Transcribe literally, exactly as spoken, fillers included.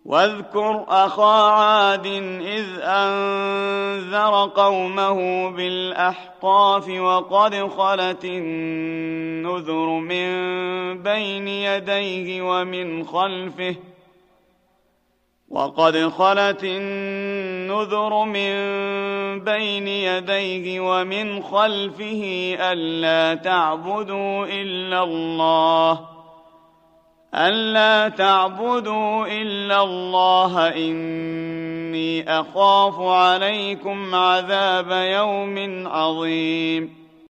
واذكر أخا عاد إذ أنذر قومه بالأحقاف وقد خلت النذر من بين يديه ومن خلفه وقد خلت النذر من بين يديه ومن خلفه ألا تعبدوا إلا الله ألا تعبدوا إلا الله إني أخاف عليكم عذاب يوم عظيم